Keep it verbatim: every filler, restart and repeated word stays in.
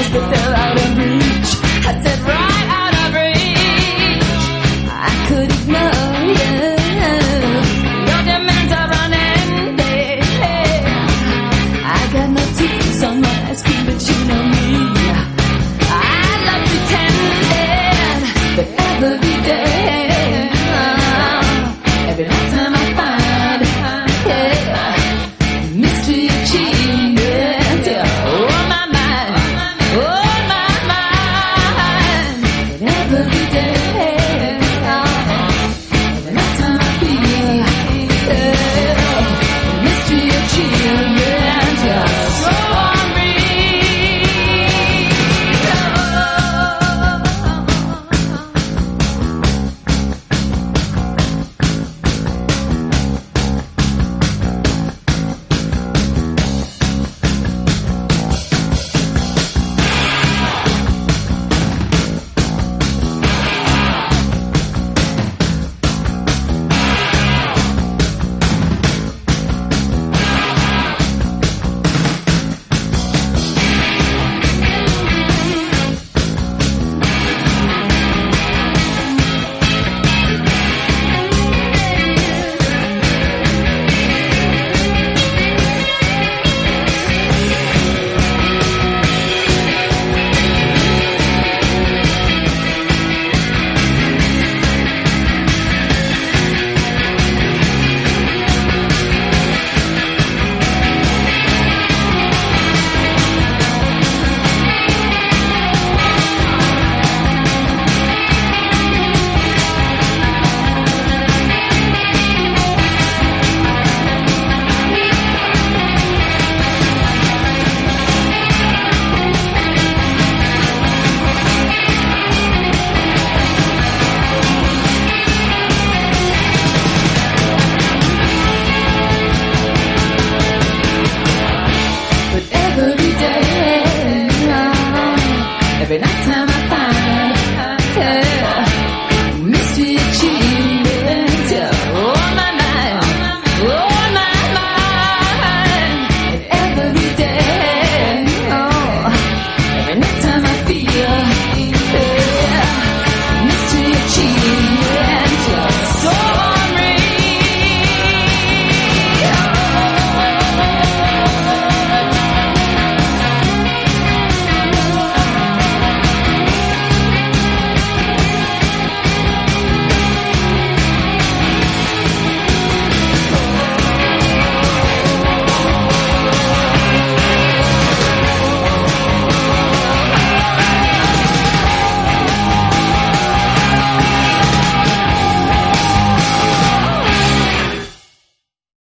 promise that they're out of reach. I said right out of reach. I could ignore you. Your demands are running late. I got no teeth on my ice cream, but you know me. I love pretending, but every day, uh, every night time I find, yeah, mystery of cheating, yeah, oh my mind, oh my mind, and every day, uh, every night time I feel, yeah, mystery of cheating, yeah, just so on me. Every night time I find, yeah, mystery of cheating, yeah, oh my mind, oh my mind, and every day, oh, every night time I feel.